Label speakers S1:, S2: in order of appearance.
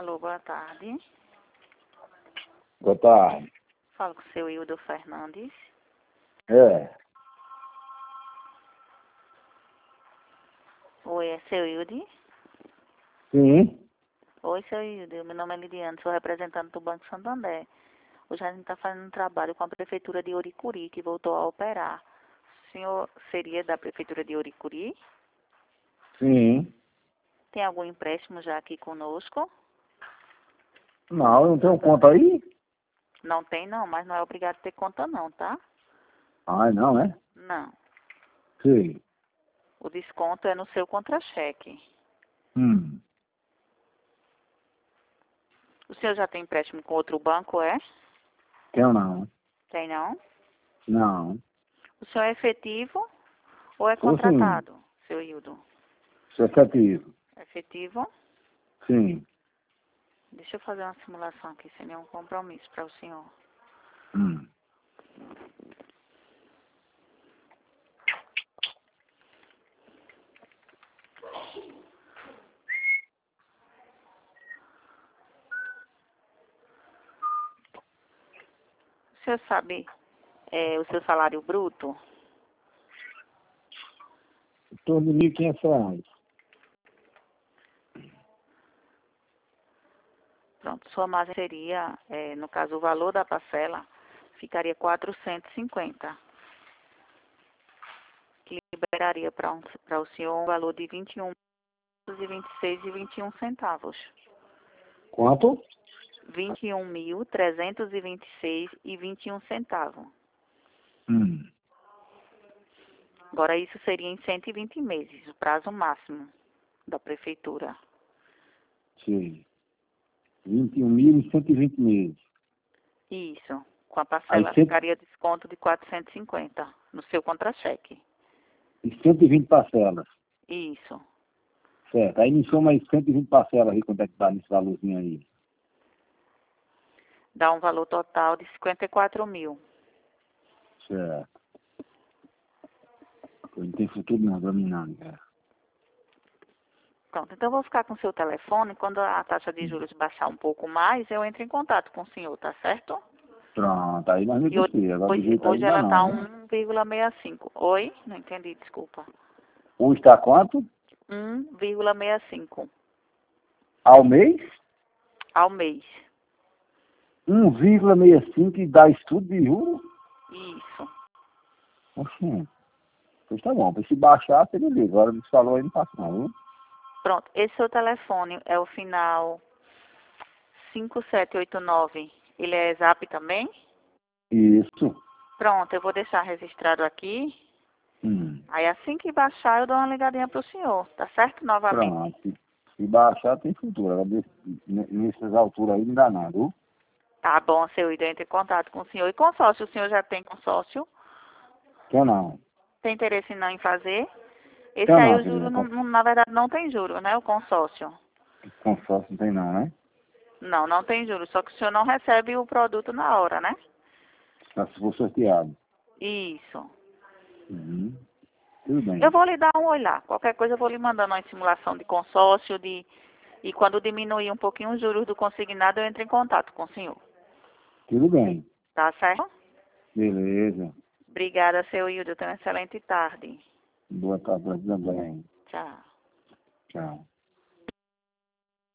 S1: Alô, boa tarde.
S2: Boa tarde.
S1: Falo com o seu Hildo Fernandes.
S2: É.
S1: Oi, é seu Hildo?
S2: Sim.
S1: Oi, seu Hildo. Meu nome é Lidiane, sou representante do Banco Santander. Hoje a gente está fazendo um trabalho com a Prefeitura de Oricuri, que voltou a operar. O senhor seria da Prefeitura de Oricuri?
S2: Sim.
S1: Tem algum empréstimo já aqui conosco?
S2: Não, eu não tenho conta aí?
S1: Não tem não, mas não é obrigado a ter conta não, tá?
S2: Ai, não, é?
S1: Não.
S2: Sim.
S1: O desconto é no seu contra-cheque.
S2: Hum.
S1: O senhor já tem empréstimo com outro banco, é?
S2: Tenho não.
S1: Tem não?
S2: Não.
S1: O senhor é efetivo ou é
S2: Tô sim.
S1: contratado, seu Hildo?
S2: Isso é efetivo.
S1: Efetivo?
S2: Sim.
S1: Deixa eu fazer uma simulação aqui, sem nenhum compromisso para o senhor.
S2: Hum.
S1: O senhor sabe o seu salário bruto?
S2: Em torno de R$ 1.500.
S1: Pronto, sua margem seria, no caso, o valor da parcela ficaria 450, que liberaria para o senhor um valor de R$ 21.326,21.
S2: Quanto?
S1: R$ 21.326,21.
S2: Hum.
S1: Agora, isso seria em 120 meses, o prazo máximo da prefeitura.
S2: Sim. 21.120 meses.
S1: Isso. Com a
S2: Aí
S1: parcela ficaria desconto de 450 no seu contra-cheque.
S2: 120 parcelas.
S1: Isso.
S2: Certo. Aí me soma mais 120 parcelas aí, quanto é que dá nesse valorzinho aí?
S1: Dá um valor total de 54 mil.
S2: Certo. Eu não tenho futuro não, pra mim não, cara.
S1: Pronto, então eu vou ficar com o seu telefone. Quando a taxa de juros baixar um pouco mais, eu entro em contato com o senhor, tá certo?
S2: Pronto, aí nós me
S1: E hoje,
S2: precisa. Agora do
S1: hoje,
S2: jeito aí
S1: hoje
S2: ainda
S1: ela está
S2: não, né?
S1: 1,65. Oi? Não entendi, desculpa.
S2: Hoje está quanto?
S1: 1,65
S2: Ao mês?
S1: ao mês.
S2: 1,65 e dá estudo de juros?
S1: Isso.
S2: Oxê. Pois tá bom, para se baixar, você me liga. Agora me falou aí, não passa não, viu?
S1: Pronto, esse seu telefone é o final 5789. Ele é Zap também?
S2: Isso.
S1: Pronto, eu vou deixar registrado aqui.
S2: Hum.
S1: Aí assim que baixar, eu dou uma ligadinha pro senhor, tá certo? Novamente.
S2: Pronto. Se baixar, tem futuro. Agora, nessas alturas aí, não dá nada, viu?
S1: Tá bom, seu Ida, entre em contato com o senhor. E consórcio, o senhor já tem consórcio?
S2: Quer não?
S1: Tem interesse não em fazer? Esse
S2: Quer
S1: aí
S2: não,
S1: o juro,
S2: querida?
S1: na verdade, não tem juro, né? O consórcio.
S2: Consórcio não tem não, né?
S1: Não, não tem juro. Só que o senhor não recebe o produto na hora, né?
S2: Só se for sorteado.
S1: Isso.
S2: Uhum. Tudo
S1: Eu
S2: bem.
S1: vou lhe dar um olhar. Qualquer coisa eu vou lhe mandando uma simulação de consórcio, e quando diminuir um pouquinho os juros do consignado, eu entro em contato com o senhor.
S2: Tudo bem.
S1: Tá certo?
S2: Beleza.
S1: Obrigada, seu Hildo. Tenha uma excelente tarde.
S2: Boa tarde pra você também.
S1: Tchau.
S2: Tchau.